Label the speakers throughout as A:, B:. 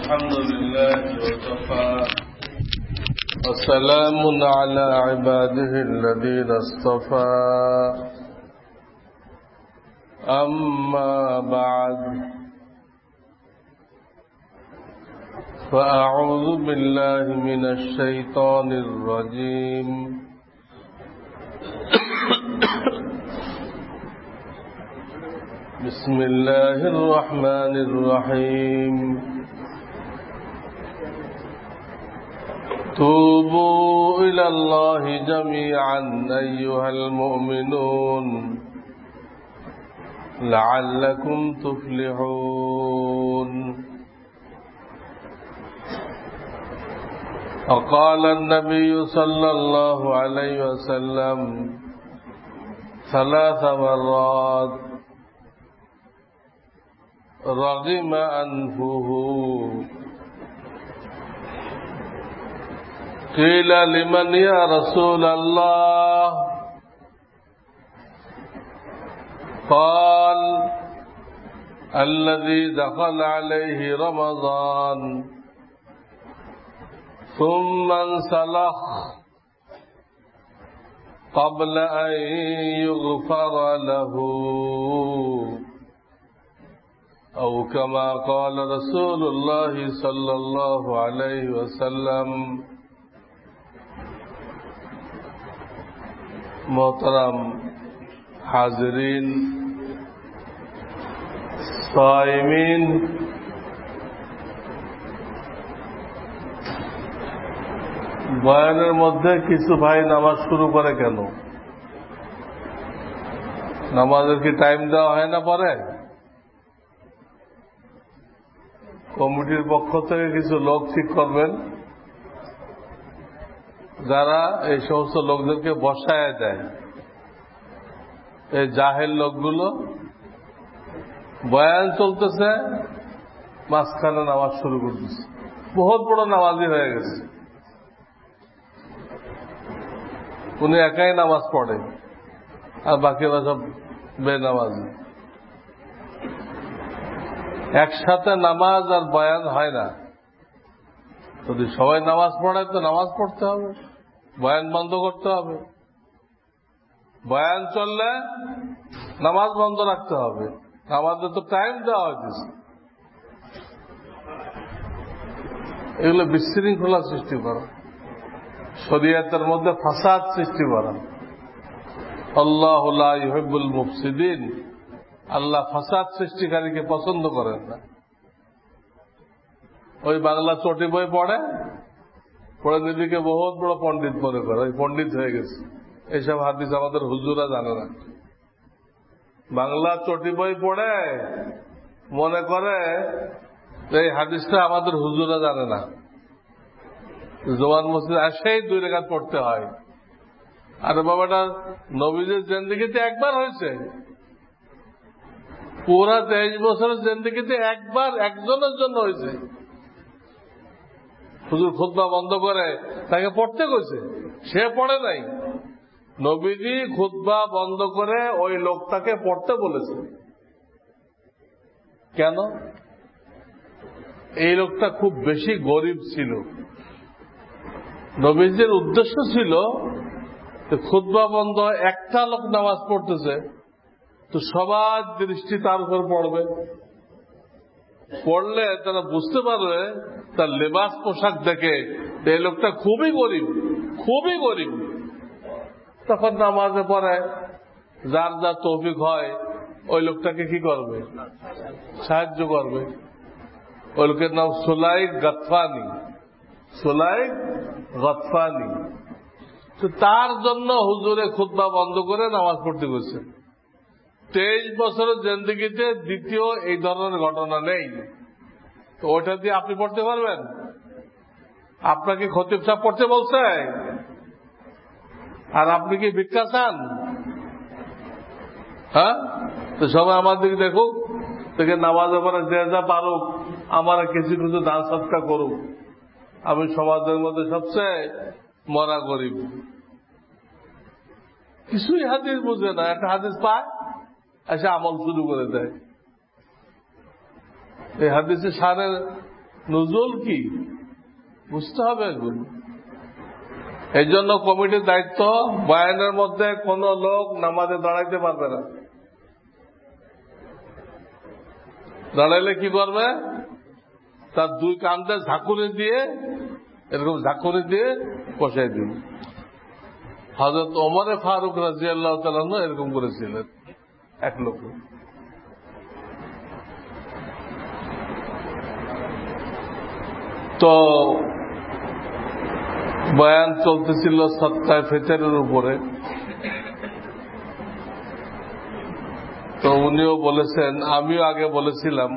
A: الحمد لله وكفى وسلام على عباده الذين اصطفى أما بعد فأعوذ بالله من الشيطان الرجيم بسم الله الرحمن الرحيم توبوا إلى الله جميعا أيها المؤمنون لعلكم تفلحون. وقال النبي صلى الله عليه وسلم 3 مرات رغم أنفه. قيل لمن يا رسول الله؟ قال الذي دخل عليه رمضان ثم انسلخ قبل أن يغفر له أو كما قال رسول الله صلى الله عليه وسلم. मोहतरम हाजिरीन साइमीन, বয়ানের মধ্যে কিছু ভাই নামাজ শুরু করে কেন? নামাজের কি টাইম দেওয়া হয় না? পরে কমিটির পক্ষ থেকে কিছু লোক ঠিক করবেন যারা এই সমস্ত লোকদেরকে বসায় দেয়। এই জাহেল লোকগুলো বয়ান চলতেছে, মাঝখানে নামাজ শুরু করতেছে। বহুত বড় নামাজি হয়ে গেছে, উনি একাই নামাজ পড়ে আর বাকিরা সব বেনামাজি। একসাথে নামাজ আর বয়ান হয় না। যদি সবাই নামাজ পড়ে তো নামাজ পড়তে হবে, বয়ান বন্ধ করতে হবে। বয়ান চললে নামাজ বন্ধ রাখতে হবে। নামাজের তো টাইম দেওয়া হয়েছে। এগুলো বিশৃঙ্খলা সৃষ্টি করা, শরীয়তের মধ্যে ফাসাদ সৃষ্টি করা। আল্লাহু লা ইউহিব্বুল মুফসিদিন, আল্লাহ ফাসাদ সৃষ্টিকারীকে পছন্দ করেন না। ওই বাংলা চটি বই পড়ে নিজেকে বহুত বড় পণ্ডিত মনে করে, ওই পণ্ডিত হয়ে গেছে। এইসব হাদিস আমাদের হুজুরা জানে না। বাংলা চটি বই পড়ে মনে করে এই হাদিসটা আমাদের হুজুরা জানে না। জোয়ান মসজিদ আসেই 2 রাকাত পড়তে হয়। আরে বাবাটা নবীদের জিন্দেগিতে একবার হয়েছে, পুরা 23 বছরের জিন্দেগিতে একবার একজনের জন্য হয়েছে। হুজুর খুতবা বন্ধ করে তাকে পড়তে কইছে, সে পড়ে নাই। নবীজি খুতবা বন্ধ করে ওই লোকটাকে পড়তে বলেছে। কেন? এই লোকটা খুব বেশি গরিব ছিল। নবীজির উদ্দেশ্য ছিল খুতবা বন্ধ, একটা লোক নামাজ পড়তেছে তো সবার দৃষ্টি তার উপর পড়বে। পড়লে তারা বুঝতে পারবে, তার লেবাস পোশাক দেখে এই লোকটা খুবই গরিব, খুবই গরিব। তখন নামাজে পড়ে যার যা তৌফিক হয় ওই লোকটাকে কি করবে? সাহায্য করবে। ওই লোকের নাম সুলাইক গাতফানি। সুলাইক গাতফানি। তো তার জন্য হুজুরে খুতবা বন্ধ করে নামাজ পড়তে গেছে। 23 বছরের জিন্দেগিতে দ্বিতীয় এই ধরনের ঘটনা নেই। তো ওটা দিয়ে আপনি পড়তে পারবেন? আপনাকে খতিব সাহেব পড়তে বলছে আর আপনি কি ভিক্ষা চান? হ্যাঁ, তো সবাই আমার দিকে দেখুক, দেখে নামাজের পরে যে যা পারুক আমার কিছু কিছু দান সৎকার করুক। আমি সমাজের মধ্যে সবচেয়ে মরা গরিব। কিছুই হাদিস বুঝে না, একটা হাদিস পায় এসে আমল শুরু করে দেয়। এই হাদিসের সারের নুজুল কি বুঝতে হবে এগুলো। এই জন্য কমিটির দায়িত্ব, বয়ানের মধ্যে কোন লোক নামাজে দাঁড়াইতে পারবে না। দাঁড়াইলে কি করবে? তার দুই কান্দে ঝাঁকুনি দিয়ে, এরকম ঝাঁকুনি দিয়ে বসাই দিন। হযরত ওমর ফারুক রাদিয়াল্লাহু তাআলা আনহু এরকম করেছিলেন এক লোক। তো বয়ান চলতেছিল সদকায়ে ফিতরের উপরে। তো উনিও বলেছেন, আমিও আগে বলেছিলাম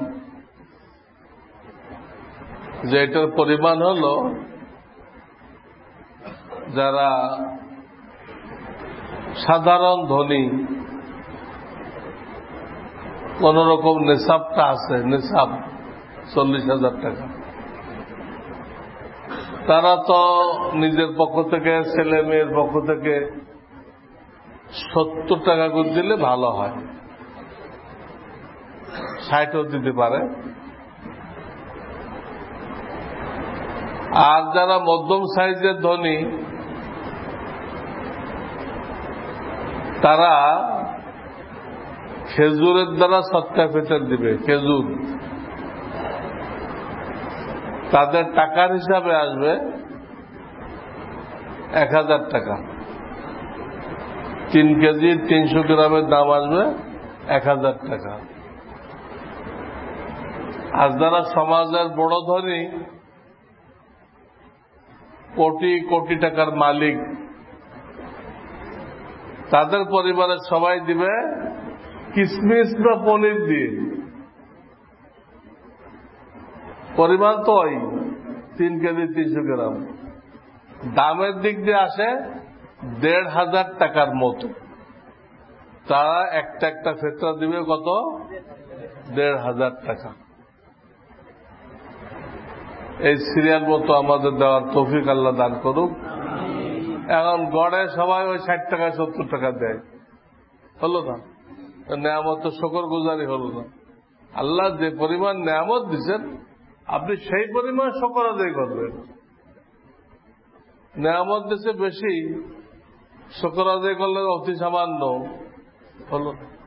A: যে এটার পরিমাণ হল যারা সাধারণ ধনী, কোন রকম নেশাবটা আছে, নেশাব 40,000 টাকা, তারা তো নিজের পক্ষ থেকে, ছেলে মেয়ের পক্ষ থেকে 70 টাকা করে দিলে ভালো হয়, 60ও দিতে পারে। আর যারা মধ্যম সাইজের ধনী, তারা খেজুরের দ্বারা সদকা ফিতর দিবে। খেজুর তাদের টাকার হিসাবে আসবে 1000 টাকা। 3 কেজি 300 গ্রামের দাম আসবে 1000 টাকা। আর যারা সমাজের বড় ধনী, কোটি কোটি টাকার মালিক, তাদের পরিবারের সবাই দিবে কিশমিশ বা পনির দিয়ে। পরিমাণ তো ওই 3 কেজি 300 গ্রাম। দামের দিক দিয়ে আসে 1,500 টাকার মতো। তারা একটা একটা ফিতরা দিবে কত? 1,500 টাকা। এই সিরিয়াল মতো আমাদের দেওয়ার তৌফিক আল্লাহ দান করুক। এখন গড়ে সবাই ওই 60 টাকা 70 টাকা দেয়, হলো না? নেয়ামত শুকর গুজারি হলো না। আল্লাহ যে পরিমাণ নেয়ামত দিচ্ছেন, আপনি সেই পরিমাণ শুকর আদায় করবেন। নেয়ামত দিচ্ছে বেশি, শুকর আদায় করলে অতি সামান্য হলো।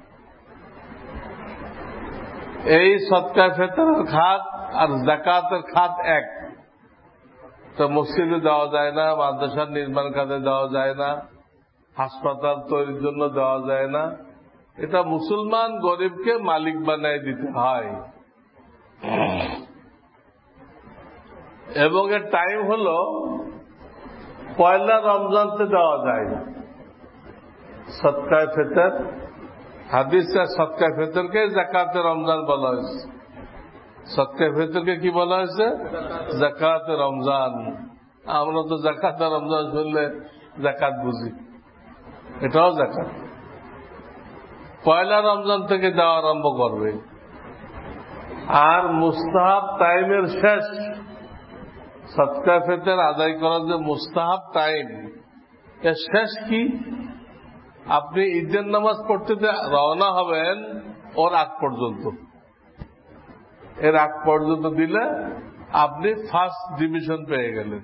A: এই সদকা ফিতরের খাত আর যাকাতের খাত এক। তো মসজিদে দেওয়া যায় না, মাদ্রাসার নির্মাণ কাজে দেওয়া যায় না, হাসপাতাল তৈরির জন্য দেওয়া যায় না। এটা মুসলমান গরিবকে মালিক বানায় দিতে হয়। এবং এর টাইম হল পয়লা রমজানতে দেওয়া যায় সদকায়ে ফিতর। হাদিসে সদকায়ে ফিতরকে যাকাতে রমজান বলা হয়েছে। সদকায়ে ফিতরকে কি বলা হয়েছে? যাকাতে রমজান। আমরা তো যাকাতে রমজান শুনলে যাকাত বুঝি, এটাও যাকাত। পয়লা রমজান থেকে দেওয়া আরম্ভ করবে। আর মুস্তাহাব টাইমের শেষ, সদকায়ে ফিতর আদায় করার যে মুস্তাহাব টাইম, এর শেষ কি? আপনি ঈদের নামাজ পড়তে রওনা হবেন ওর আগ পর্যন্ত। এর আগ পর্যন্ত দিলে আপনি ফার্স্ট ডিভিশন পেয়ে গেলেন।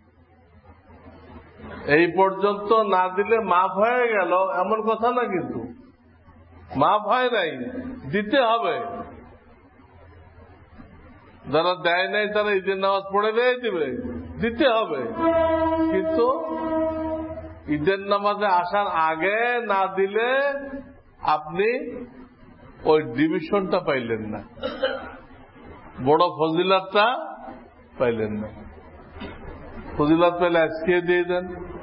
A: এই পর্যন্ত না দিলে মাফ হয়ে গেল এমন কথা না, কিন্তু মাফ হয় নাই, দিতে হবে। যারা দেয় নাই তারা ঈদের নামাজ পড়ে দিয়ে দিবে, দিতে হবে। কিন্তু ঈদের নামাজে আসার আগে না দিলে আপনি ওই ডিভিশনটা পাইলেন না, বড় ফজিলতটা পাইলেন না। ফজিলত পেলে আজকে দিয়ে দেন,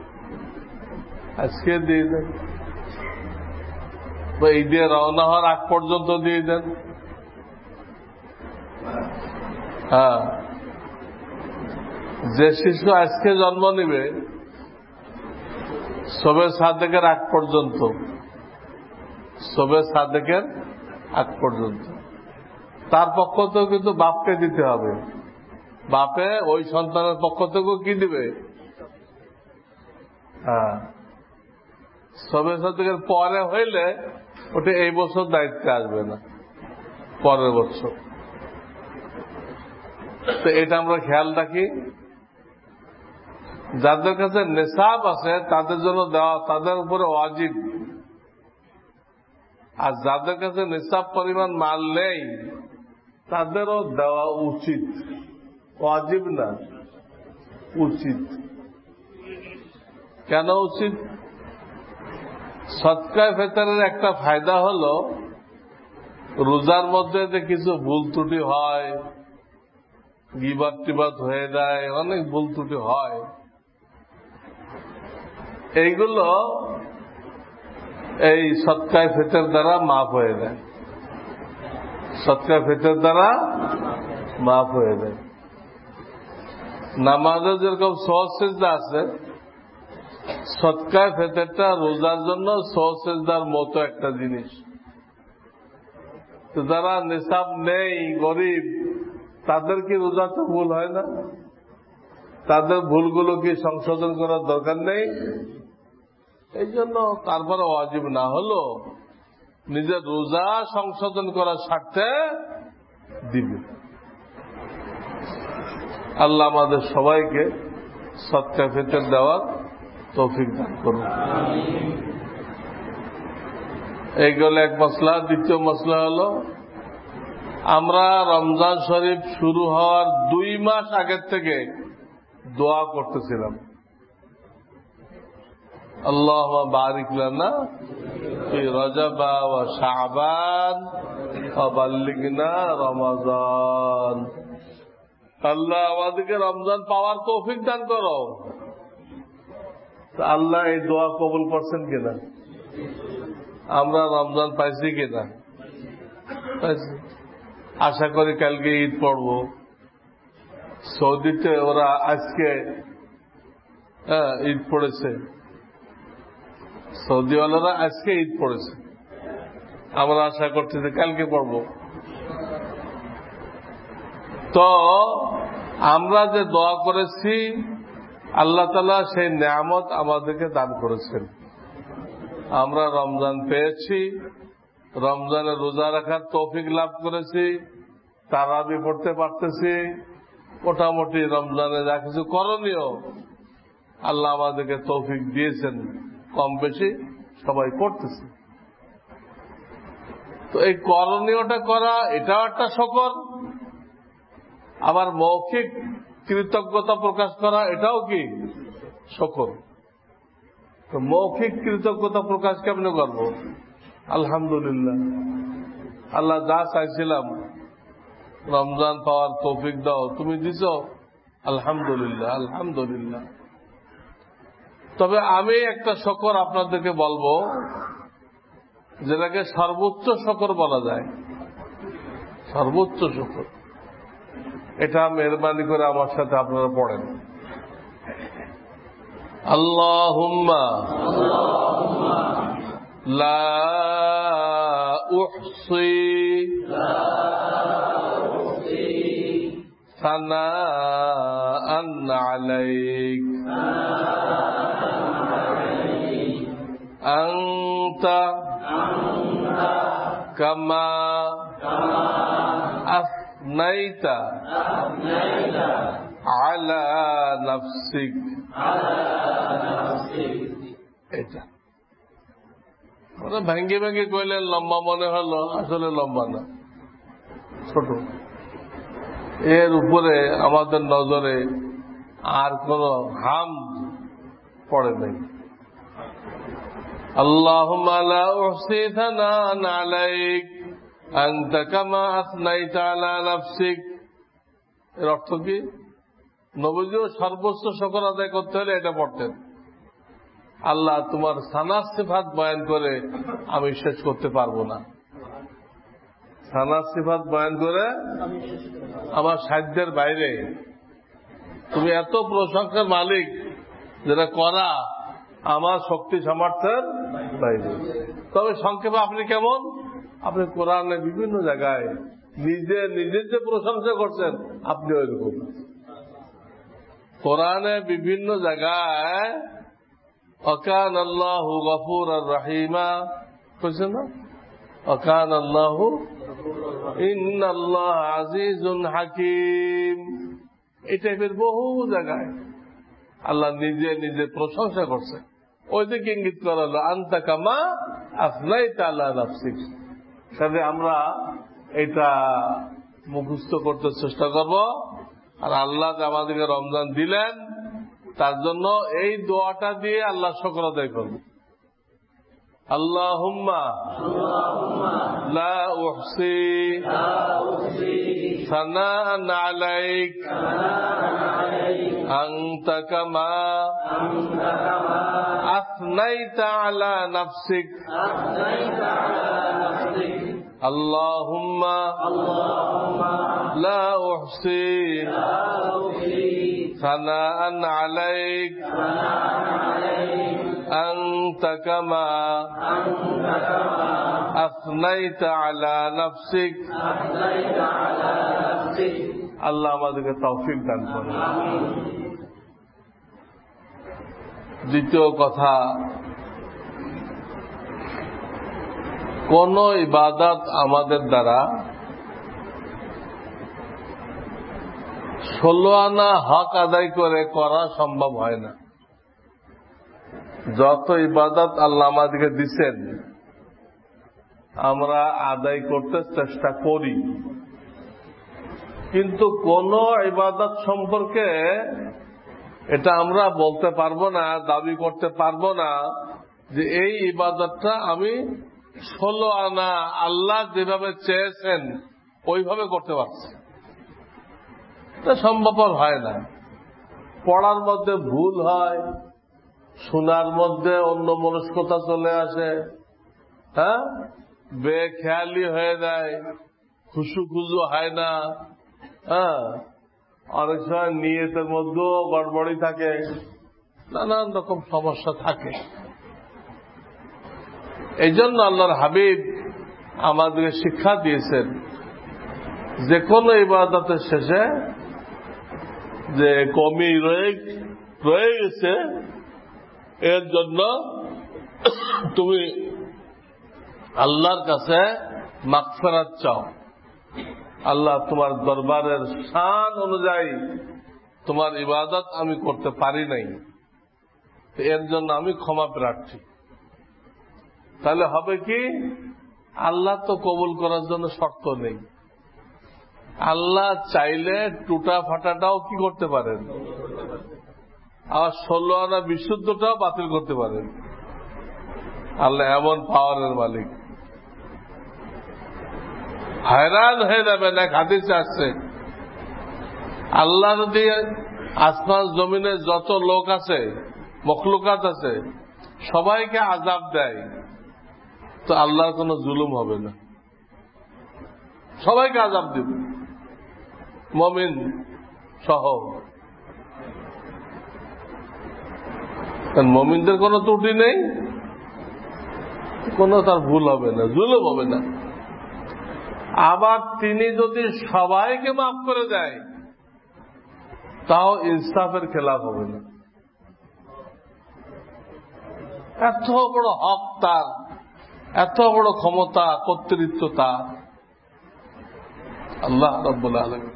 A: আজকে দিয়ে দেন, বা ঈদে রওনা হওয়ার আগ পর্যন্ত দিয়ে দেন। হ্যাঁ, যে শিশু আজকে জন্ম নিবে শবে সাদেকের আগ পর্যন্ত, শবে সাদেকের আগ পর্যন্ত তার পক্ষ থেকেও কিন্তু বাপকে দিতে হবে। বাপে ওই সন্তানের পক্ষ থেকেও কি দিবে? হ্যাঁ, শবে সাদেকের পরে হইলে ওটা এই বছর দায়িত্বে আসবে না, পরের বছর। তো এটা আমরা খেয়াল রাখি। যাদের কাছে নেশাব আছে তাদের জন্য দেওয়া তাদের উপরে ওয়াজিব, আর যাদের কাছে নেশাব পরিমাণ মাল নেই তাদেরও দেওয়া উচিত, ওয়াজিব না, উচিত। কেন উচিত? সদকায়ে ফিতরের একটা ফায়দা হলো রোজার মধ্যে যে কিছু ভুল ত্রুটি হয়, গীবত টিবত হয়ে যায়, অনেক ভুল ত্রুটি হয়, এইগুলো এই সদকায়ে ফিতর দ্বারা মাফ হয়ে যায়, সদকায়ে ফিতর দ্বারা মাফ হয়ে যায়। নামাজে যেরকম সওয়াব সিজদা আছে, সদকায়ে ফিতরটা রোজার জন্য সওয়াব সিজদার মতো একটা জিনিস। তো যারা নিসাব নেই, গরিব, তাদের কি রোজাতে ভুল হয় না? তাদের ভুলগুলো কি সংশোধন করার দরকার নেই? এই জন্য তারপরে ওয়াজিব না হলো নিজের রোজা সংশোধন করার স্বার্থে দিবে। আল্লাহ আমাদের সবাইকে সদকায়ে ফিতর দেওয়ার তৌফিক দান করুন। এইগুলো এক মসলা। দ্বিতীয় মসলা হলো আমরা রমজান শরীফ শুরু হওয়ার 2 মাস আগের থেকে দোয়া করতেছিলাম, আল্লাহুম্মা বারিক লানা ফি রজব ওয়া শাবান ওয়া বাল্লিগনা রমাদান। আল্লাহ আমাদেরকে রমজান পাওয়ার তৌফিক দান করো। আল্লাহ এই দোয়া কবুল করছেন কিনা? আমরা রমজান পাইছি কিনা? পাইছি। আশা করি কালকে ঈদ পড়ব। সৌদিতে ওরা আজকে ঈদ পড়েছে, সৌদিওয়ালারা আজকে ঈদ পড়েছে, আমরা আশা করতেছি কালকে পড়ব। তো আমরা যে দোয়া করেছি আল্লাহ তাআলা সেই নেয়ামত আমাদেরকে দান করেছেন। আমরা রমজান পেয়েছি, রমজানে রোজা রাখার তৌফিক লাভ করেছি, তারাবি পড়তে পারতেছি, মোটামুটি রমজানে যা কিছু করণীয় আল্লাহ আমাদেরকে তৌফিক দিয়েছেন, কম বেশি সবাই করতেছে। তো এই করণীয়টা করা এটাও একটা শুকর, আবার মৌখিক কৃতজ্ঞতা প্রকাশ করা এটাও কি শুকর। তো মৌখিক কৃতজ্ঞতা প্রকাশ কেমনে করব? আলহামদুলিল্লাহ, আল্লাহ যা চাইছিলাম রমজান পাওয়ার তৌফিক দাও, তুমি দিছ, আলহামদুলিল্লাহ আলহামদুলিল্লাহ। তবে আমি একটা শুকর আপনাদেরকে বলবো, যেটাকে সর্বোচ্চ শুকর বলা যায়, সর্বোচ্চ শুকর। এটা মেহরবানি করে আমার সাথে আপনারা পড়েন। আল্লাহুম্মা লা উহসি সানাআন আলাইক আনতা কামা আফনাইতা আলা নাফসিক। এটা ভেঙ্গে ভেঙ্গে কইলেন, লম্বা মনে হলো, আসলে লম্বা না, ছোট। এর উপরে আমাদের নজরে আর কোন হাম পড়ে নেই। আল্লাহুম্মা লা উহসি সানাআন আলাইক আনতা কামা আসনাইতা আলা নাফসিক। এর অর্থ কি? নবীজিও সর্বোচ্চ শুকর আদায় করতে হলে এটা পড়তেন, আল্লাহ তোমার সানার সিফাত বয়ান করে আমি শেষ করতে পারবো না, সানার সিফাত বয়ান করে আমার সাধ্যের বাইরে, তুমি এত প্রশংসার মালিক যেটা করা আমার শক্তি সামর্থ্যের বাইরে। তবে সংক্ষেপে আপনি কেমন? আপনি কোরআনে বিভিন্ন জায়গায় নিজের যে প্রশংসা করছেন আপনি ওইরকম। কোরআনে বিভিন্ন জায়গায় ওয়াকান আল্লাহু গফুরার রহিমা কইছেন না? ওয়াকান আল্লাহু ইন্নাল্লাহ আজিজুন হাকিম। এই টাইপের বহু জায়গায় আল্লাহ নিজে নিজে প্রশংসা করছে। ওই দিকে ইঙ্গিত করা হলো আনতা কামা আফনাইতা আলা নাফসিক। তাহলে আমরা এটা মুখস্থ করতে চেষ্টা করব। আর আল্লাহ আমাদেরকে রমজান দিলেন, তার জন্য এই দোয়াটা দিয়ে আল্লাহ শুকর আদায় করব। আল্লাহুম্মা লা উহসি সানাআন আলাইক আনতা কামা আথনাইতা আলা নাফসিক। আল্লাহুম্মা লা উহসি সানাআন আলাইক আনতা কামা আথনাইতা আলা নাফসিক। আল্লাহ আমাদেরকে তৌফিক দান করুন। দ্বিতীয় কথা, কোন ইবাদত আমাদের দ্বারা 16 আনা হক আদায় করে করা সম্ভব হয় না। যত ইবাদত আল্লাহ আমাদেরকে দিচ্ছেন আমরা আদায় করতে চেষ্টা করি, কিন্তু কোন ইবাদত সম্পর্কে এটা আমরা বলতে পারবো না, দাবি করতে পারবো না যে এই ইবাদতটা আমি 16 আনা আল্লাহ যেভাবে চেয়েছেন ওইভাবে করতে পারছি। এটা সম্ভবপর হয় না। পড়ার মধ্যে ভুল হয়, শোনার মধ্যে অন্য মনস্কতা চলে আসে, হ্যাঁ, বেখেয়ালি হয়ে যায়, খুশু খুজু হয় না, হ্যাঁ, অনেক সময় নিয়তের মধ্যেও গড়বড়ি থাকে, নানান রকম সমস্যা থাকে। এই জন্য আল্লাহর হাবিব আমাদেরকে শিক্ষা দিয়েছেন যে কোনো ইবাদতের শেষে যে কমি রয়ে গেছে এর জন্য তুমি আল্লাহর কাছে মাগফিরাত চাও। আল্লাহ তোমার দরবারের শান অনুযায়ী তোমার ইবাদত আমি করতে পারি নাই, এর জন্য আমি ক্ষমা প্রার্থী। তাহলে হবে কি, আল্লাহ তো কবুল করার জন্য শর্ত নেই। আল্লাহ চাইলে টুটা ফাটাটাও কি করতে পারেন, আর 16 আনা বিশুদ্ধটাও বাতিল করতে পারেন। আল্লাহ এমন পাওয়ারের মালিক। হয়রান হয়ে যাবেন। এক হাদিসে আসছে, আল্লাহ যদি আসমান জমিনে যত লোক আছে, মখলুকাত আছে, সবাইকে আযাব দেয় তো আল্লাহর কোন জুলুম হবে না, সবাইকে আযাব দিবে, মুমিন সহ। মুমিনদের কোনো ত্রুটি নেই, কোনো তার ভুল হবে না, জুলুম হবে না। আবার তিনি যদি সবাইকে মাফ করে দেয় তাও ইনসাফের খেলাফ হবে না। এত বড় হক তার, এত বড় ক্ষমতা, কর্তৃত্ব তার, আল্লাহ রাব্বুল আলামিন।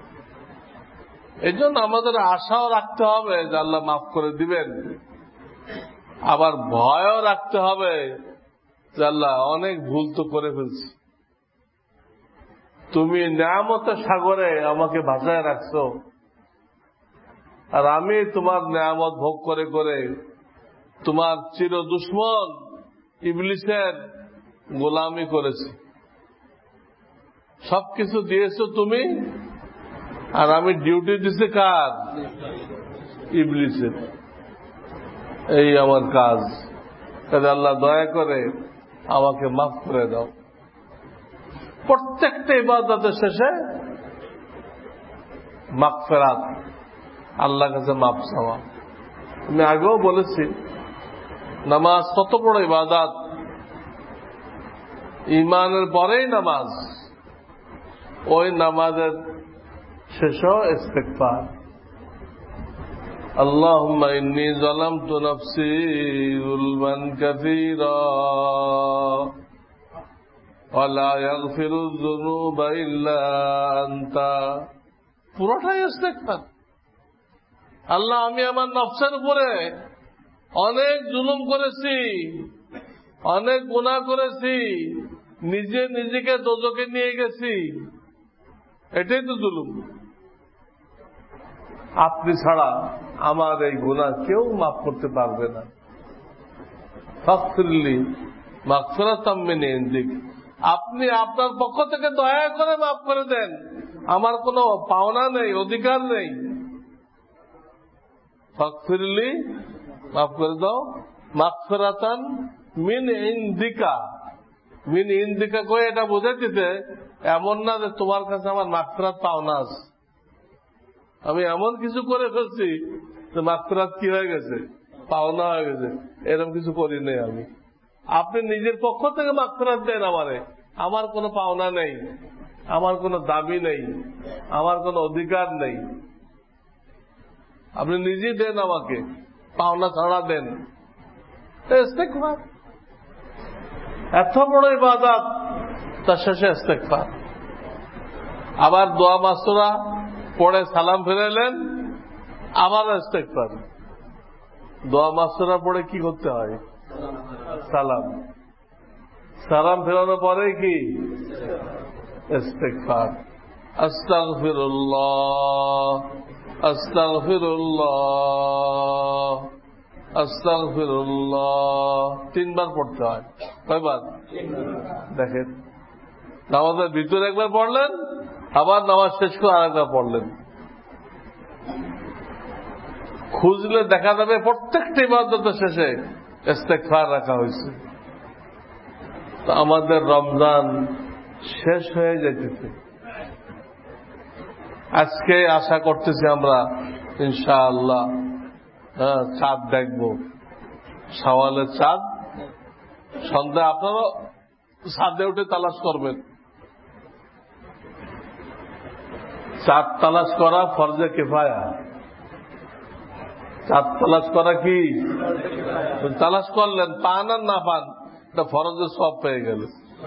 A: এই জন্য আমাদের আশাও রাখতে হবে যে আল্লাহ মাফ করে দিবেন, আবার ভয়ও রাখতে হবে যে আল্লাহ অনেক ভুল তো করে ফেলছি, তুমি নেয়ামতের সাগরে আমাকে ভাসায় রাখছো, আর আমি তোমার নেয়ামত ভোগ করে করে তোমার চির দুশ্মন ইবলিসের গোলামি করেছি। সবকিছু দিয়েছো তুমি, আর আমি ডিউটি দিছি কার, ইবলিসের। এই আমার কাজ। তাহলে আল্লাহ দয়া করে আমাকে মাফ করে দাও। প্রত্যেকটা ইবাদতের শেষে মাগফিরাত, আল্লাহর কাছে মাফ চাওয়া। আমি আগেও বলেছি, নামাজ কত বড় ইবাদত, ঈমানের পরেই নামাজ, ওই নামাজের শেষও ইস্তিগফার। আল্লাহুম্মা ইন্নী যালামতু নাফসি যুলমান কাসীরা ওয়ালা ইয়াগফিরুয যুনুবা ইল্লা আনতা। পুরোটাই ইস্তেগফার। আল্লাহ, আমি আমার নফসের উপরে অনেক জুলুম করেছি, অনেক গুনাহ করেছি, নিজে নিজেকে দোজখে নিয়ে গেছি, এটাই তো জুলুম। আপনি ছাড়া আমার এই গুনাহ কেউ মাফ করতে পারবে না। ফাগফিরলি মাগফিরাতাম মিন ইনদিক, আপনি আপনার পক্ষ থেকে দয়া করে মাফ করে দেন, আমার কোনো পাওনা নেই, অধিকার নেই। ফাগফিরলি, মাফ করে দাও, মাগফিরাতান মিন ইনদিকা। মিন ইনদিকা কই এটা বোঝাইতেছে এমন না যে তোমার কাছে আমার মাগফিরাত পাওনা আছে। আমি এমন কিছু করে ফেলছি যে মাগফিরাত কি হয়ে গেছে, পাওনা হয়ে গেছে, এরকম কিছু করি নাই আমি। আপনি নিজের পক্ষ থেকে মাগফিরাত দেন আমারে, আমার কোনো পাওনা নেই, আমার কোনো দাবি নেই, আমার কোনো অধিকার নেই। আপনি নিজেই দেন আমাকে, পাওনা ছাড়া দেন। ইস্তেগফার এত বড় ইবাদত, তার শেষে ইস্তেগফার। আবার দোয়া মাসুরা পড়ে সালাম ফিরাইলেন, আবার ইস্তেগফার। দোয়া মাসুরা পড়ে কি করতে হয়? সালাম। সালাম ফেরানোর পরে কি? ইস্তেগফার। আস্তাগফিরুল্লাহ, আস্তাগফিরুল্লাহ, আস্তাগফিরুল্লাহ 3 বার পড়তে হয়। কয়বার? দেখেন, নামাজের ভিতরে একবার পড়লেন, আবার নামাজ শেষ করে আরেকবার পড়লেন। খুঁজলে দেখা যাবে প্রত্যেকটা ইবাদতের শেষে ইস্তেগফার রাখা হয়েছে। তো আমাদের রমজান শেষ হয়ে যাইতেছে। আজকে আশা করতেছি আমরা ইনশাআল্লাহ চাঁদ দেখব, শাওয়ালের চাঁদ। সন্ধ্যা আপনারাও ছাদে উঠে তালাশ করবেন। চাঁদ তালাশ করা ফরজে কিফায়া। চাঁদ তালাশ করা কি? তালাশ করলেন, পান আর না পান, এটা ফরজের সব পেয়ে গেল।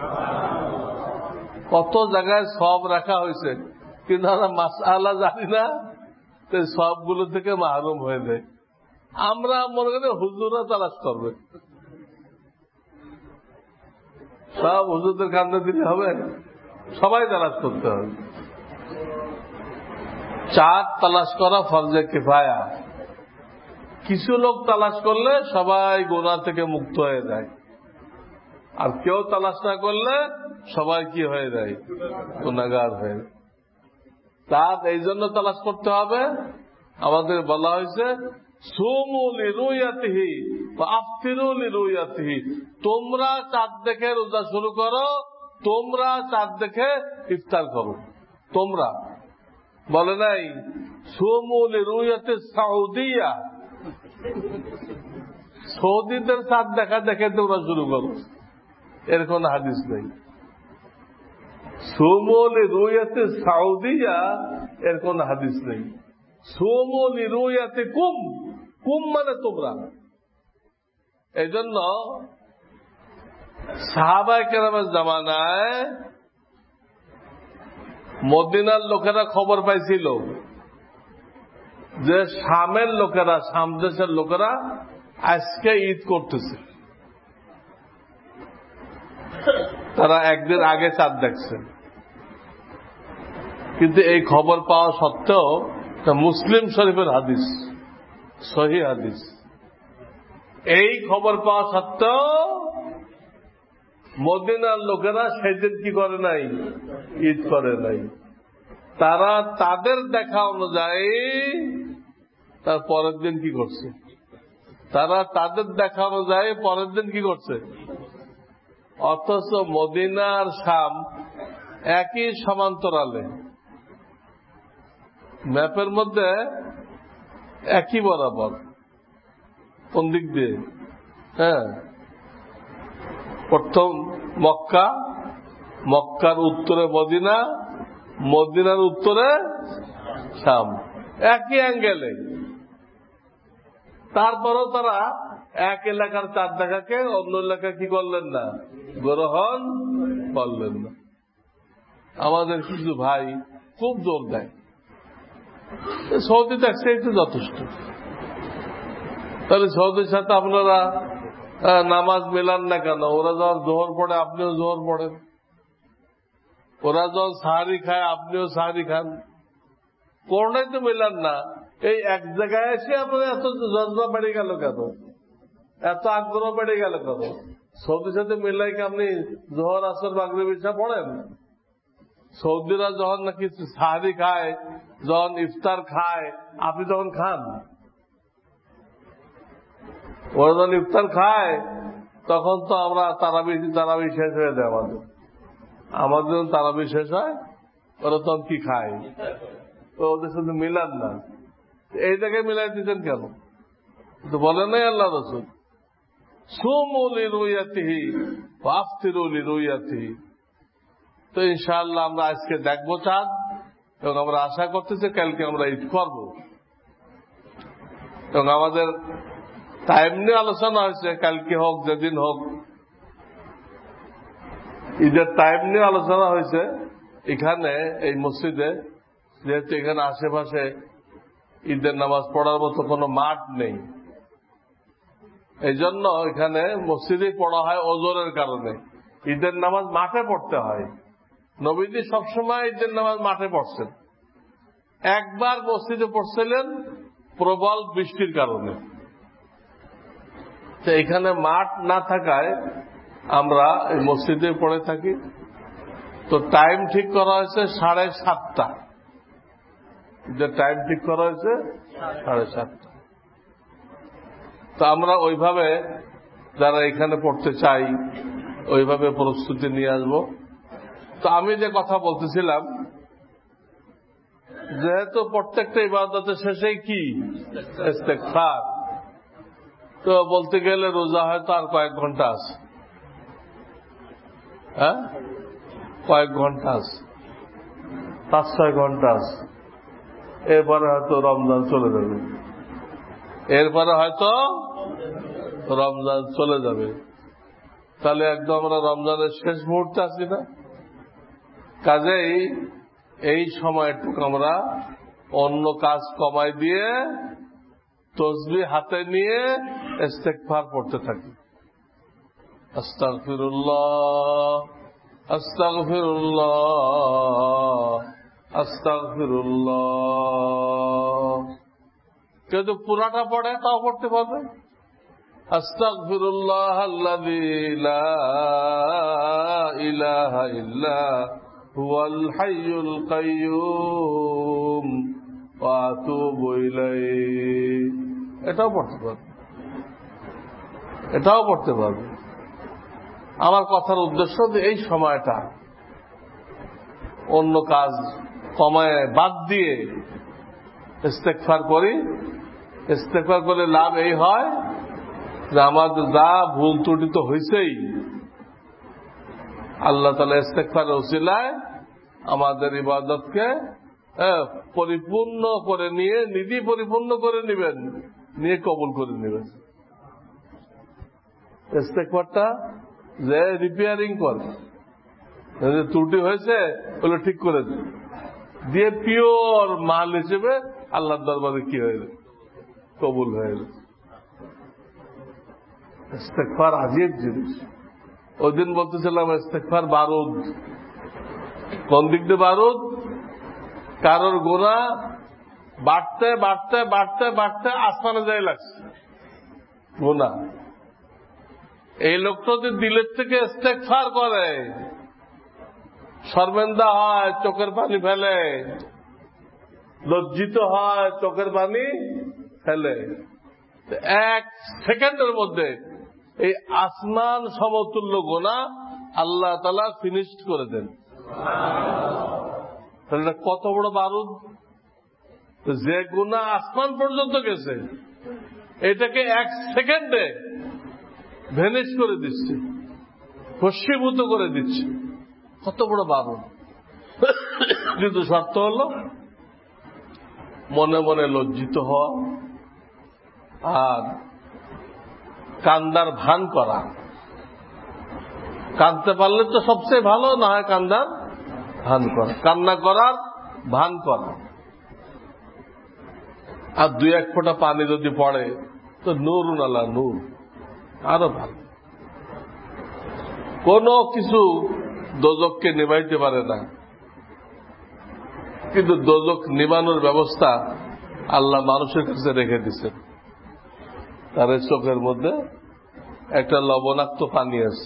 A: কত জায়গায় সব রাখা হয়েছে, কিন্তু আমরা মাসআলা জানি না, তো সবগুলো থেকে মাহরুম হয়ে যায়। আমরা মনে করি হুজুররা তালাশ করবে, সব হুজুরদের কান্দে দিলে হবে? সবাই তালাশ করতে হবে। চাঁদ তালাশ করা ফরজে কিফায়া। কিছু লোক তালাশ করলে সবাই গুনাহ থেকে মুক্ত হয়ে যায়, আর কেউ তালাশ না করলে সবাই কি হয়ে যায়? গুনাহগার হয়ে যায়। চাঁদ এই জন্য তালাশ করতে হবে, আমাদের বলা হয়েছে সুমু লিরুয়াতিহি ওয়া আফতিরু লিরুয়াতিহি, তোমরা চাঁদ দেখে রোজা শুরু করো, তোমরা চাঁদ দেখে ইফতার করো। তোমরা বলে নাই সুমু লিরুয়াতি সাউদিয়া, সৌদিদের চাঁদ দেখা দেখে তোমরা শুরু করো, এর কোন হাদিস নেই। সুমু লিরুয়াতি সাউদিয়া, এর কোন হাদিস নেই। সুমু লিরুয়াতি কুম, কুম মানে তোমরা। এই জন্য সাহাবায়ে কেরামের জামানায় মদিনার লোকেরা খবর পাইছিল যে শামের লোকেরা, শাম দেশের লোকেরা আজকে ঈদ করতেছে। তারা একদিন আগে চাঁদ দেখছে, কিন্তু এই খবর পাওয়া সত্ত্বেও মুসলিম শরীফের হাদিস, সহিহ হাদিস, এই খবর পাওয়া সত্ত্বেও মদিনার লোকেরা সেদিন কি করে নাই? ঈদ করে নাই। তারা তাদের দেখা অনুযায়ী তার পরের দিন কি করছে? তারা তাদের দেখা অনুযায়ী পরের দিন কি করছে? অথচ মদিনা আর শাম একই সমান্তরালে, ম্যাপের মধ্যে একই বরাবর। কোন দিক দিয়ে? হ্যাঁ, প্রথম মক্কা, মক্কার উত্তরে মদিনা, মদিনার উত্তরে শাম, একই অ্যাঙ্গেলে। তারপরেও তারা এক এলাকার চাঁদ দেখাকে অন্য এলাকা কি করলেন না? গ্রহণ পারলেন না। আমাদের কিছু ভাই খুব জোর দেয়, সৌদি দেখছে একটু যথেষ্ট। তাহলে সৌদির সাথে আপনারা নামাজ মেলান না কেন? ওরা যখন জোহর পড়ে আপনিও জোহর পড়েন, ওরা যখন সাহারি খায় আপনিও সাহারি খান, কোনটাই তো মেলান না। এই এক জায়গায় এসে আপনার এত জজবা বেড়ে গেল কেন, এত আগ্রহ বেড়ে গেল কেন? সৌদির সাথে মিলাই কি আপনি জোহর আসর মাগরিব ইশা পড়েন? সৌদিরা যখন নাকি সাহারি খায়, যখন ইফতার খায়, আপনি তখন খান? ওরা যখন ইফতার খায় তখন তো আমরা তারাবি শেষ হয়ে যায় আমাদের যখন তারাবি শেষ হয় ওরা তখন কি খায়? ওদের সাথে মিলান না, এই জায়গায় মিলাই দিচ্ছেন কেন? তো বলেন নাই আল্লাহ রাসূল সুমু লিরুয়াতিহি ওয়া আফতিরু লিরুয়াতিহি। তো ইনশাআল্লাহ আমরা আজকে দেখবো চাঁদ, এবং আমরা আশা করতেছি কালকে আমরা ঈদ করব। এবং আমাদের টাইম নিয়ে আলোচনা হয়েছে, কালকে হোক যেদিন হোক ঈদের টাইম নিয়ে আলোচনা হয়েছে। এখানে এই মসজিদে যেহেতু এখানে আশেপাশে ঈদের নামাজ পড়ার মতো কোনো মাঠ নেই, এই জন্য এখানে মসজিদে পড়া হয় ওজোরের কারণে। ঈদের নামাজ মাঠে পড়তে হয়। নবীজি সবসময় ঈদের নামাজ মাঠে পড়ছেন। একবার মসজিদে পড়ছিলেন প্রবল বৃষ্টির কারণে। তো এখানে মাঠ না থাকায় আমরা এই মসজিদে পড়ে থাকি। তো টাইম ঠিক করা হয়েছে 7:30। ঈদের টাইম ঠিক করা হয়েছে 7:30। তো আমরা ওইভাবে যারা এখানে পড়তে চাই ওইভাবে প্রস্তুতি নিয়ে আসবো। তো আমি যে কথা বলতেছিলাম, যেহেতু প্রত্যেকটা ইবাদতের শেষেই কি ইস্তেগফার, তো বলতে গেলে রোজা হয়তো আর কয়েক ঘন্টা আছে, কয়েক ঘন্টা আছে, 5-6 ঘন্টা আছে। এরপরে হয়তো রমজান চলে যাবে, তাহলে একদম আমরা রমজানের শেষ মুহূর্তে আছি না? কাজেই এই সময়টুকু আমরা অন্য কাজ কমাই দিয়ে তসবিহ হাতে নিয়ে ইস্তেগফার পড়তে থাকি। আস্তাগফিরুল্লাহ, আস্তাগফিরুল্লাহ, আস্তাগফিরুল্লাহ। কেউ তো পুরাটা পড়ে তাও পড়তে পারবে। আস্তাগফিরুল্লাহ আল্লাযী লা ইলাহা ইল্লা হুয়াল হাইয়ুল কাইয়্যুম ওয়া আতুবু ইলাইহি। এটাও পড়তে পারবে। আমার কথার উদ্দেশ্য যে এই সময়টা অন্য কাজ কমায় বাদ দিয়ে ইস্তেগফার করি। ইস্তেগফার করলে লাভ এই হয় যে আমাদের যা ভুল ত্রুটি তো হয়েছেই, আল্লাহ তাআলা ইস্তেগফারের ওসিলায় আমাদের ইবাদতকে পরিপূর্ণ করে নিয়ে, নিধি পরিপূর্ণ করে নেবেন, নিয়ে কবুল করে নেবেন। ইস্তেগফারটা যে রিপেয়ারিং করে, ত্রুটি হয়েছে ওগুলো ঠিক করে দিয়ে পিওর মাল হিসেবে আল্লাহর দরবারে কি হয়ে কবুল হয়ে গেল। ইস্তেগফার আজীব জিনিস। ওই দিন বলতেছিলাম ইস্তেগফার বারুদ। কোন দিক দিয়ে বারুদ? কারোর গুনাহ বাড়তে বাড়তে বাড়তে বাড়তে আসমানে যায় লাগছে গুনাহ। এই লোকটা যদি দিলের থেকে ইস্তেগফার করে, শর্মিন্দা হয়, চোখের পানি ফেলে, লজ্জিত হয়, চোখের পানি ফেলে, 1 সেকেন্ডের মধ্যে এই আসমান সমতুল্য গুনাহ আল্লাহ তাআলা ফিনিশড করে দেন। তাহলে কত বড় বারুদ! যে গুনাহ আসমান পর্যন্ত গেছে এটাকে 1 সেকেন্ডে ভ্যানিশ করে দিচ্ছে, ভস্মীভূত করে দিচ্ছে। কত বড় বারুদ! কিন্তু শর্ত হলো মনে মনে লজ্জিত হওয়া আর কান্দার ভান করা। কাঁদতে পারলে তো সবচেয়ে ভালো, না হয় কান্নার ভান করা, কান্না করার ভান করা। আর 2-1 ফোঁটা পানি যদি পড়ে তো নূরুন আলা নূর, আরো ভালো। কোন কিছু দোজখকে নিভাইতে পারে না, কিন্তু দোজখ নিবানোর ব্যবস্থা আল্লাহ মানুষের কাছে রেখে দিচ্ছেন। তার চোখের মধ্যে একটা লবণাক্ত পানি আছে,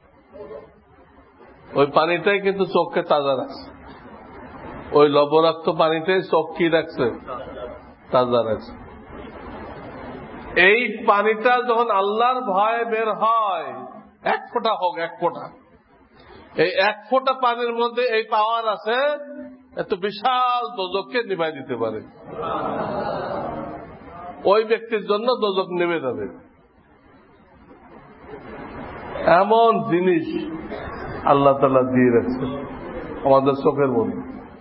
A: ওই পানিটাই কিন্তু চোখকে তাজা রাখছে। ওই লবণাক্ত পানিটাই চোখ কি রাখছে? তাজা রাখছে। এই পানিটা যখন আল্লাহর ভয়ে বের হয়, 1 ফোঁটা হোক, 1 ফোঁটা, এই 1 ফোঁটা পানির মধ্যে এই পাওয়ার আছে, এত বিশাল দোজখকে নিভাই দিতে পারে। ওই ব্যক্তির জন্য দোজখ নেমে যাবে। এমন জিনিস আল্লাহ তাআলা দিয়ে রাখছে আমাদের চোখের মধ্যে।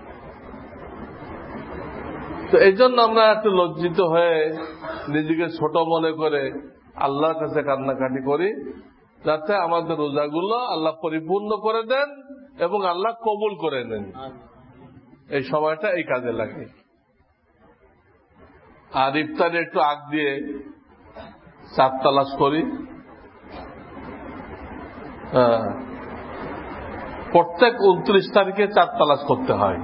A: তো এই জন্য আমরা একটু লজ্জিত হয়ে নিজেকে ছোট মনে করে আল্লাহর কাছে কান্নাকাটি করি, যাতে আমাদের রোজাগুলো আল্লাহ পরিপূর্ণ করে দেন এবং আল্লাহ কবুল করে নেন। এই সময়টা এই কাজে লাগে। আর ইফতারে একটু আগ দিয়ে চাঁদ তালাশ করি। প্রত্যেক 29 তারিখে চাঁদ তালাশ করতে হয়।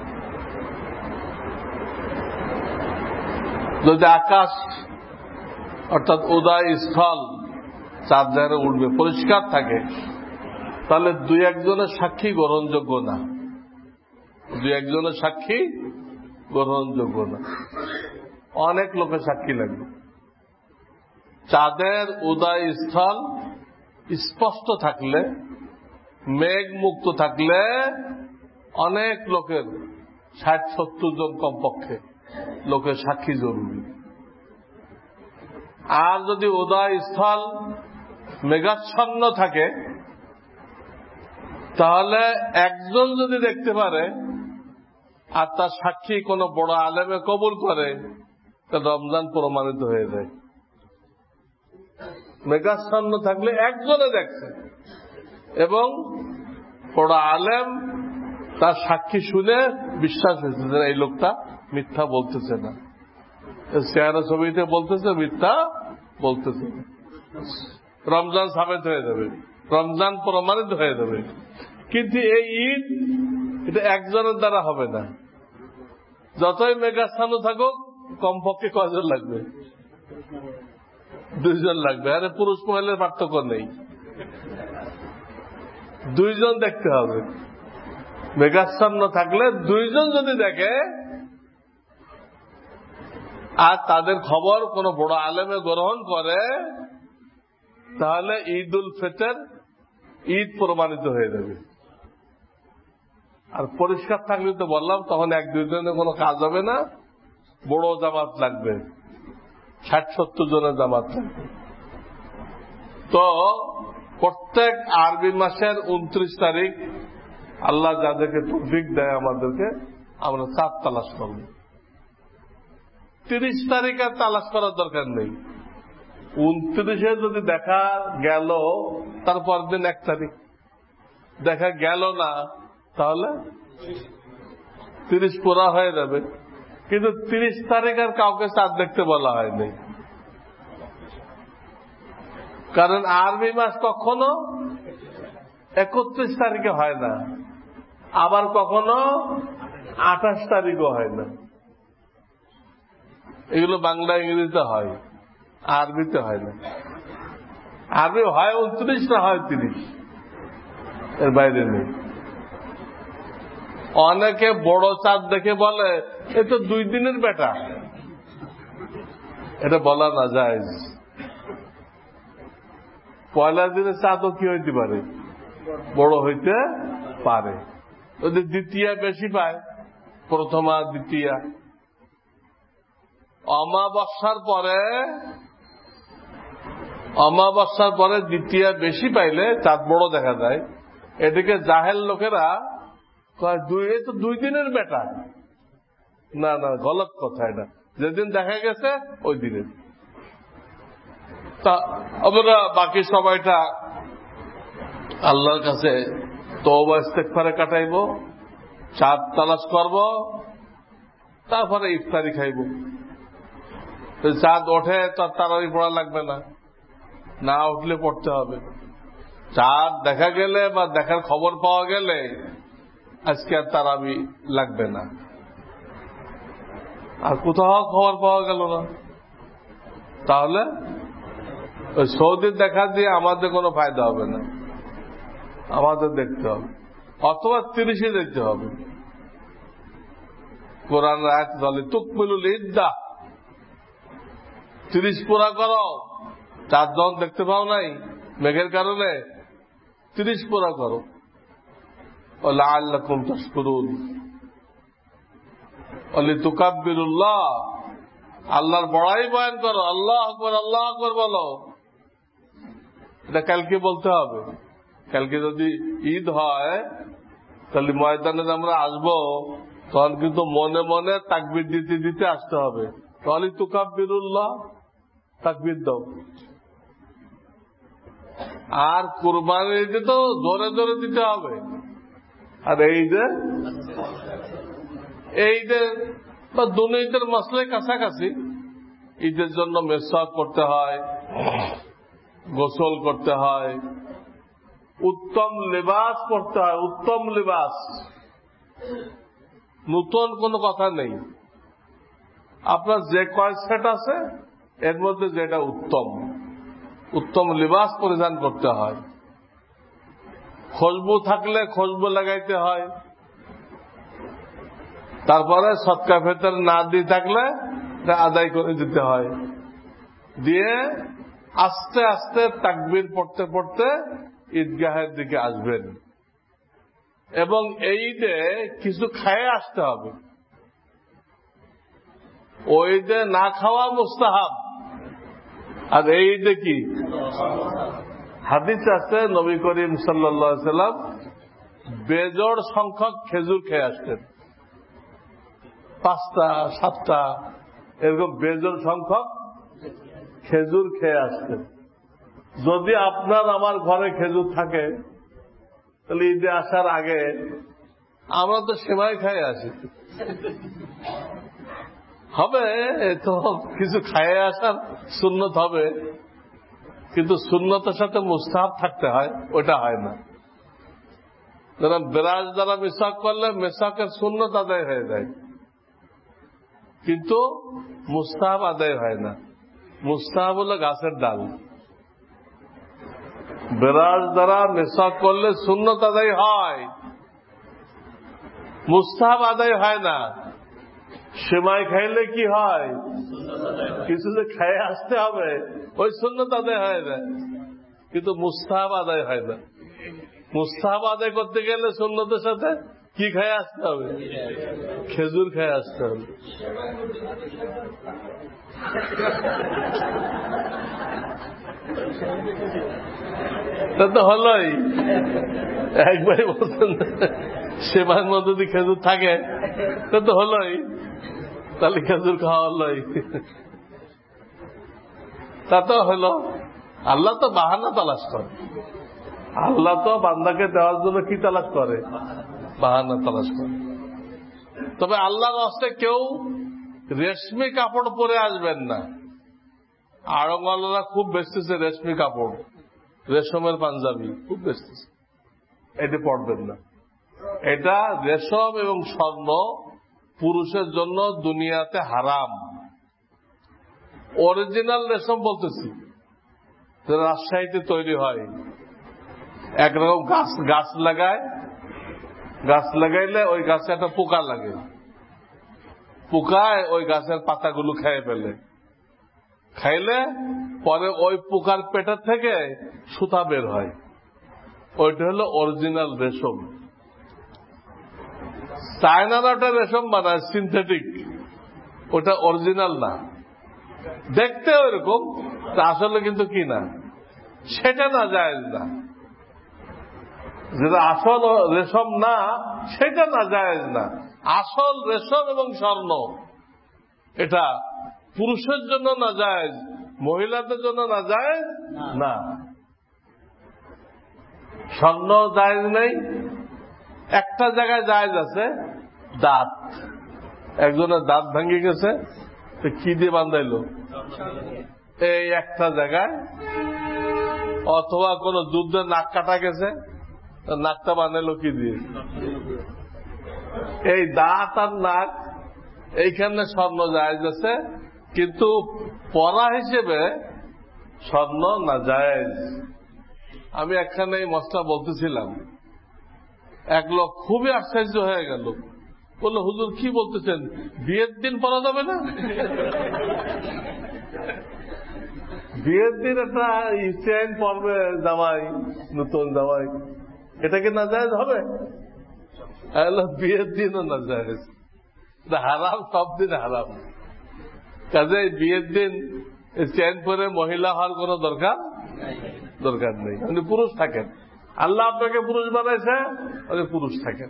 A: যদি আকাশ অর্থাৎ উদয় স্থল চাঁদ জায়গায় উঠবে পরিষ্কার থাকে, তাহলে 2-1 জনের সাক্ষী গ্রহণযোগ্য না। 2-1 জনের সাক্ষী গ্রহণযোগ্য না, অনেক লোকের সাক্ষী লাগবে। চাঁদের উদয় স্থল স্পষ্ট থাকলে, মেঘ মুক্ত থাকলে অনেক লোকের 60-70 জন কমপক্ষে লোকের সাক্ষী জরুরি। আর যদি উদয় স্থল মেঘাচ্ছন্ন থাকে, তাহলে একজন যদি দেখতে পারে আর তার সাক্ষী কোনো বড় আলেমে কবুল করে, তাহলে রমজান প্রমাণিত হয়ে যায়। মেঘাচ্ছন্ন থাকলে একজনে দেখছে এবং বড় আলেম তার সাক্ষী শুনে বিশ্বাস হয়েছে যে এই লোকটা মিথ্যা বলতেছে না, চেহারা ছবিতে বলতেছে, মিথ্যা বলতেছে, রমজান সাবেত হয়ে যাবে, রমজান প্রমাণিত হয়ে যাবে। কিন্তু এই ঈদ এটা একজনের দ্বারা হবে না। যতই মেঘাচ্ছন্ন থাকুক, কমপক্ষে কয়জন লাগবে? 2 জন লাগবে। আরে পুরুষ মহিলার পার্থক্য নেই, 2 জন দেখতে হবে। মেঘাচ্ছন্ন থাকলে 2 জন যদি দেখে আর তাদের খবর কোন বড় আলেমে গ্রহণ করে, তাহলে ঈদ উল ফিতর ঈদ প্রমাণিত হয়ে যাবে। আর পরিষ্কার থাকলে তো বললাম, তখন 1-2 জনের কোনো কাজ হবে না, বড় জামাত লাগবে, 60-70 জনের জামাত লাগবে। তো প্রত্যেক আরবি মাসের 29 তারিখ আল্লাহ যাদেরকে তৌফিক দেয় আমাদেরকে, আমরা চাঁদ তালাশ করব। 30 তারিখ আর তালাশ করার দরকার নেই। 29-এ যদি দেখা গেল, তারপর দিন 1 তারিখ দেখা গেল না, তাহলে 30 পুরা হয়ে যাবে। কিন্তু 30 তারিখ আর কাউকে চাঁদ দেখতে বলা হয়নি, কারণ আরবি মাস কখনো 31 তারিখে হয় না, আবার কখনো 28 তারিখও হয় না। এগুলো বাংলা ইংরেজিতে হয়, আরবিতে হয় না। আরবি হয় 29 না হয় 30, এর বাইরে নেই। অনেকে বড় চাঁদ দেখে বলে এ তো 2 দিনের বেটা, এটা বলা না যায়। পয়লা দিনের চাঁদও কি হইতে পারে? বড় হইতে পারে। ওদের দ্বিতীয়া বেশি পায়, প্রথমা দ্বিতীয়া। অমাবস্যার পরে দ্বিতীয়া বেশি পাইলে চাঁদ বড় দেখা যায়। এদিকে জাহেল লোকেরা কয় এ তো 2 দিনের বেটা। না না, গলত কথা এটা। যেদিন দেখা গেছে ওই দিনের। তা আমরা বাকি সময়টা আল্লাহর কাছে তওবা ইস্তেগফারে কাটাইব, চাঁদ তালাশ করব, তারপরে ইফতারি খাইব। চাঁদ ওঠে তার তারাবি পড়া লাগবে না, না উঠলে পড়তে হবে। চাঁদ দেখা গেলে বা দেখার খবর পাওয়া গেলে আজকে আর তারাবি লাগবে না। আর কোথাও খবর পাওয়া গেল না, তাহলে ওই সৌদির দেখা দিয়ে আমাদের কোনো ফায়দা হবে না, আমাদের দেখতে হবে, অথবা 30 দেখতে হবে। কোরআন আয়াত বলে তুকমিলুল ইদ্দাহ, 30 পুরা করো। 4 জন দেখতে পাও নাই মেঘের কারণে, 30 পুরা করো। লাআল্লাকুম তাশকুরুন লিতুকাব্বিরুল্লাহ, আল্লাহর বড়াই বয়ান করো, আল্লাহ আকবার আল্লাহ আকবার বলো। এটা কালকে বলতে হবে। কালকে যদি ঈদ হয় তাহলে ময়দানে আমরা আসবো, তখন কিন্তু মনে মনে তাকবীর দিতে দিতে আসতে হবে। তাহলে তুকাব্বিরুল্লাহ, তাকবীর দাও। আর কুরবানির ঈদে তো জোরে জোরে দিতে হবে। আর এই ঈদের বা দুনো ঈদের মসলাই কাছাকাছি। ঈদের জন্য মেসওয়াক করতে হয়, গোসল করতে হয়, উত্তম লিবাস পরতে হয়, উত্তম লিবাস। নতুন কোনো কথা নেই, আপনার যে কয় সেট আছে এর মধ্যে যেটা উত্তম, উত্তম লিবাস পরিধান করতে হয়। খুশবু থাকলে খুশবু লাগাইতে হয়। তারপরে সদকা ফিতর না দিয়ে থাকলে আদায় করে দিতে হয়। দিয়ে আস্তে আস্তে তাকবীর পড়তে পড়তে ঈদগাহের দিকে আসবেন, এবং এই ঈদে কিছু খায়ে আসতে হবে। ওই ঈদে না খাওয়া মুস্তাহাব, আর এই ঈদে কি হাদিস আছে, নবী করিম সাল্লাল্লাহু আলাইহি ওয়াসাল্লাম বেজোড় সংখ্যক খেজুর খেয়ে আসতেন। 5টা 7টা এরকম বেজোড় সংখ্যক খেজুর খেয়ে আসতেন। যদি আপনার আমার ঘরে খেজুর থাকে তাহলে ঈদে আসার আগে আমরা তো সেমাই খাই আসি, হবে তো কিছু খাইয়ে আসার সুন্নত হবে, কিন্তু সুন্নতের সাথে মুস্তাহাব থাকতে হয়, ওটা হয় না। যারা বিরাজ দ্বারা মিসাক করলে মেসাকের সুন্নত আদায় হয়ে যায়, কিন্তু মুস্তাহাব আদায় হয় না। মুস্তাহাব হলো গাছের ডাল, বিরাজ দ্বারা মিসাক করলে সুন্নত আদায় হয়, মুস্তাহাব আদায় হয় না। সেমাই খাইলে কি হয়, কিছু যে খাইয়ে আসতে হবে, ওই সুন্নত আদায় হয় না, কিন্তু মুস্তাহাব আদায় হয় না। মুস্তাহাব আদায় করতে গেলে সুন্নতের সাথে কি খাইয়ে আসতে হবে, খেজুর খাইয়ে আসতে হবে। তা তো হলোই, একবারই বলছেন সেবার মধ্যে যদি খেজুর থাকে তা তো হলোই, তাহলে খেজুর খাওয়া হলোই। তা তো হলো। আল্লাহ তো বাহানা তালাশ করে, আল্লাহ তো বান্দাকে দেওয়ার জন্য কি তালাশ করে, বাহানা তালাশ করে। তবে আল্লাহর রাস্তে কেউ রেশমি কাপড় পরে আসবেন না। আড়ঙ্গওয়ালারা খুব বেচতেছে রেশমি কাপড়, রেশমের পাঞ্জাবি খুব বেচতেছে, এটি পড়বেন না। এটা রেশম এবং স্বর্ণ পুরুষের জন্য দুনিয়াতে হারাম। অরিজিনাল রেশম বলতেছি, রাজশাহীতে তৈরি হয়, একরকম গাছ লাগায়, গাছ লাগাইলে ওই গাছে একটা পোকা লাগে, পোকায় ওই গাছের পাতাগুলো খেয়ে ফেলে, খাইলে পরে ওই পোকার পেটের থেকে সুতা বের হয়, ওইটা হলো অরিজিনাল রেশম। চায়নারা ওটা রেশম বানায় সিনথেটিক, ওটা অরিজিনাল না, দেখতে ওইরকম, আসলে কিন্তু কি না, সেটা না জায়েজ না। যেটা আসল রেশম না সেটা না জায়েজ না। আসল রেশম এবং স্বর্ণ এটা পুরুষের জন্য না জায়েজ, মহিলাদের জন্য না জায়েজ না। স্বর্ণ জায়েজ নেই, একটা জায়গায় জায়েজ আছে, দাঁত। একজনের দাঁত ভেঙে গেছে, তো কি দিয়ে বান্ধাইল? এই একটা জায়গায়। অথবা কোন যুদ্ধে নাক কাটা গেছে, নাকটা বানাইলো কি দিয়ে? এই দাঁত আর নাক, এইখানে স্বর্ণ জায়েজ আছে, কিন্তু পরা হিসেবে স্বর্ণ না জায়েজ। আমি একখানে এই মশলা বলতেছিলাম, এক লোক খুবই আশ্চর্য হয়ে গেল, বললো হুজুর কি বলতেছেন, বিয়ের দিন পরা যাবে না? বিয়ের দিন একটা চেইন পরবে জামাই, নতুন জামাই, এটা কি না জায়েজ হবে? বিয়ের দিনও না জায়েজ, হারাম, সব দিন হারাম। কাজে বিয়ের দিন চেইন পরে মহিলা হওয়ার কোন দরকার নেই। আপনি পুরুষ থাকেন, আল্লাহ আপনাকে পুরুষ বানাইছে, আপনি পুরুষ থাকেন।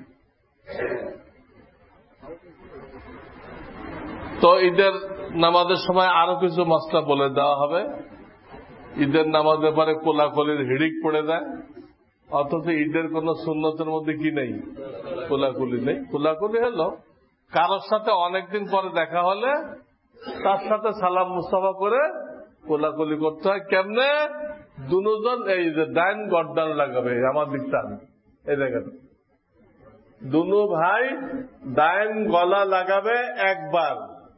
A: তো ঈদের নামাজের সময় আরো কিছু মশলা বলে দেওয়া হবে। ঈদের নামাজের পরে কোলাকুলির হিড়িক পড়ে যায়, অথচ ঈদের কোন সুন্নতের মধ্যে কি নেই? কোলাকুলি নেই। কোলাকুলি হলো কারোর সাথে অনেকদিন পরে দেখা হলে তার সাথে সালাম মুস্তাফা করে কোলাকুলি করতে হয়। কেমনে? দুজন এই যে ডাইন গর্দান লাগাবে, আমার দিকটা এই জায়গাটা, দুনো ভাই ডাইন গলা লাগাবে একবার।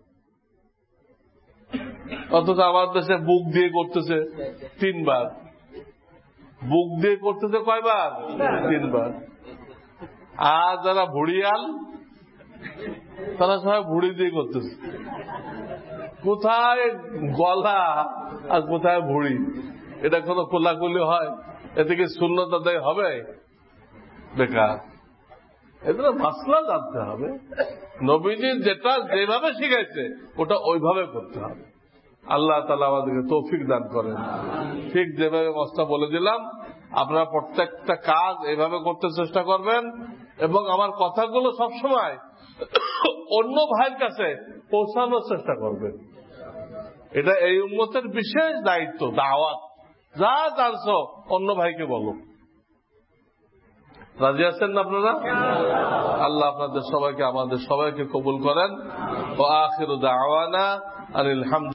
A: অথচ আমার দেশে বুক দিয়ে করতেছে 3 বার। বুক দিয়ে করতেছে কয়বার? 3 বার। আর যারা ভুড়িয়াল, তারা সবাই ভুড়ি দিয়ে করতেছে। কোথায় গলা আর কোথায় ভুড়ি? এটা কোন কোলাকুলি হয়? এতে কি সুন্নত আদায় হবে? বেকার। এদের মাসলা জানতে হবে, নবীজি যেটা যেভাবে শিখাইছে ওটা ওইভাবে করতে হবে। আল্লাহ তাআলা আমাদেরকে তৌফিক দান করেন। ঠিক যেভাবে মশলা বলে দিলাম, আপনারা প্রত্যেকটা কাজ এভাবে করতে চেষ্টা করবেন, এবং আমার কথাগুলো সবসময় অন্য ভাইয়ের কাছে পৌঁছানোর চেষ্টা করবেন। এটা এই উম্মতের বিশেষ দায়িত্ব, দাওয়াত। যা জানছো অন্য ভাইকে বলো। রাজি আছেন না আপনারা? আল্লাহ আপনাদের সবাইকে, আমাদের সবাইকে কবুল করেন। ওয়া আখিরু দাওয়ানা আনিল হামদুলিল্লাহ।